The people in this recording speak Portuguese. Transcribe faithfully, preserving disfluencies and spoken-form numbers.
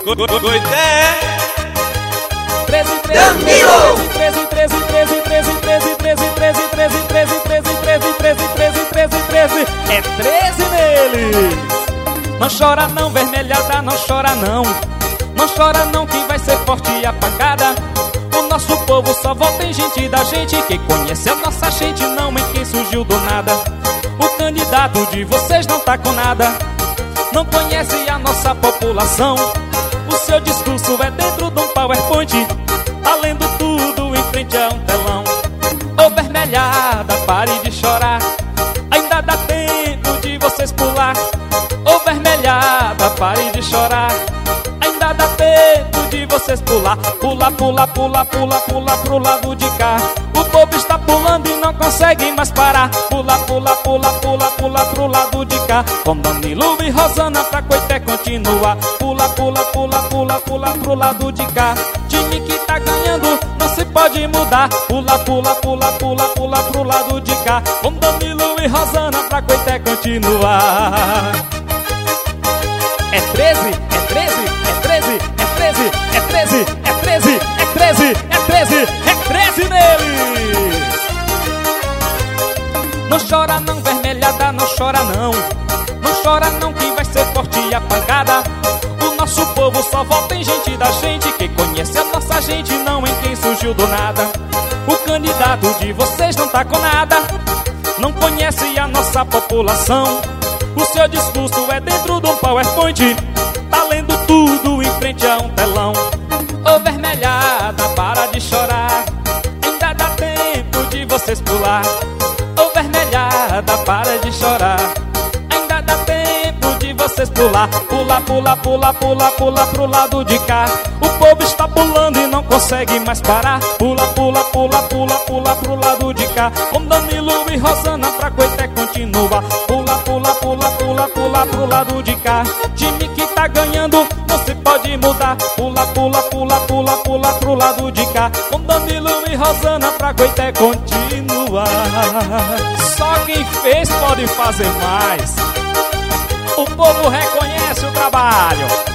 Coité treze, treze, treze, treze, treze, treze, treze, treze, treze, treze, treze, treze, treze, treze, treze, treze, treze, é treze neles. Não chora não, vermelhada, não chora não. Não chora não que vai ser forte e apagada. O nosso povo só vota em gente da gente, que conhece a nossa gente, não em quem surgiu do nada. O candidato de vocês não tá com nada, não conhece a nossa população. O seu discurso é dentro de um PowerPoint, tá lendo tudo em frente a um telão. Ô vermelhada, pare de chorar, ainda dá tempo de vocês pular. Ô vermelhada, pare de chorar, ainda dá tempo de vocês pular. Pula, pula, pula, pula, pula pro lado de cá. O povo está pulando e não consegue mais parar. Pula, pula, pula, pula, pula pro lado de cá. Com Danilo e Rosana pra Coité continuar. Pula, pula, pula, pula, pula pro lado de cá. Time que tá ganhando não se pode mudar. Pula, pula, pula, pula, pula pro lado de cá. Com Danilo e Rosana pra Coité continuar. É treze, é treze, é treze, é treze, é treze, é treze, é treze, é treze, é treze neles. Não chora não, vermelhada, não chora não. Não chora não que vai ser forte e apagada. O nosso povo só vota em gente da gente, que conhece a nossa gente, não em quem surgiu do nada. O candidato de vocês não tá com nada, não conhece a nossa população. O seu discurso é dentro de um PowerPoint, tá lendo tudo em frente a um telão. Ô vermelhada, para de chorar, ainda dá tempo de vocês pular. Ô vermelhada, para de chorar, ainda dá tempo de vocês pular. Pula, pula, pula, pula, pula pro lado de cá. O povo está pulando e não consegue mais parar. Pula, pula, pula, pula, pula pro lado de cá. Com Danilo e Rosana pra Coité continua. Pula, pula, pula, pula, pula pro lado de cá. Time que tá ganhando não se pode mudar. Pula, pula, pula, pula, pula pro lado de cá. Com Danilo e Rosana pra Coité continuar. Só quem fez pode fazer mais. O povo reconhece o trabalho.